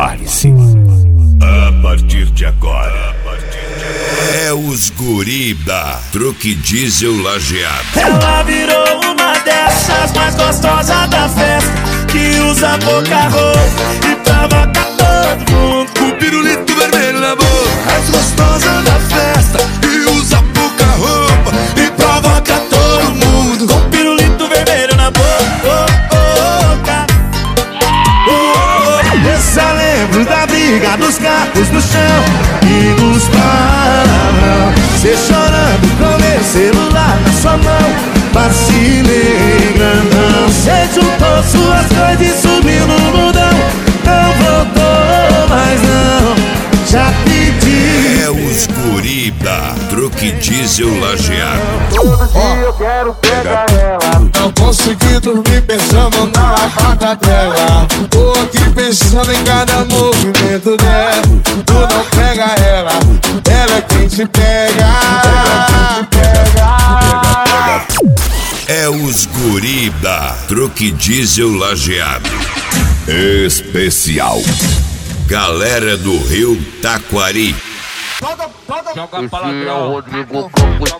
Prepare-se. A partir de agora, é os guri da Truque Diesel Lajeado. Ela virou uma dessas mais gostosas da festa, que usa pouca roupa e provoca todo mundo Com pirulito vermelho na boca, mais gostosa da festa, e usa pouca roupa e provoca todo mundo. com pirulito vermelho na boca. Essa lembro da briga dos carros no chão e dos palavrão. Cê chorando com meu celular na sua mão, vacilei grandão. Cê juntou suas coisas e sumiu no mundão, não voltou mais não, já pedi. É os guri da Truque Diesel Lajeado. Todo dia eu quero pegar ela. Não consegui dormir pensando na lavada dela. Tô aqui pensando em cada movimento dela. Tu não pega ela, ela é quem te pega. É os guri da Truque Diesel Lajeado. Especial Galera do Rio Taquari. Joga palavrão, Rodrigo Campos.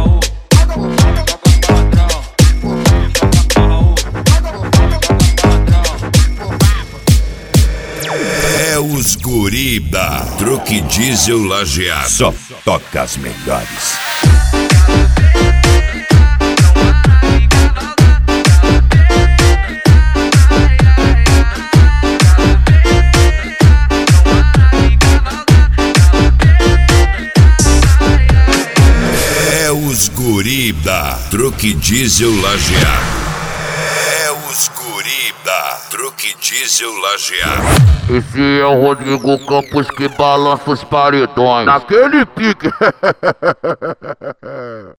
É os guri da Truque Diesel Lajeado. Só toca as melhores. É os guri da Truque Diesel Lajeado. É os guri da Truque Diesel Lajeado. Esse é o Rodrigo Campos que balança os paredões. Naquele pique.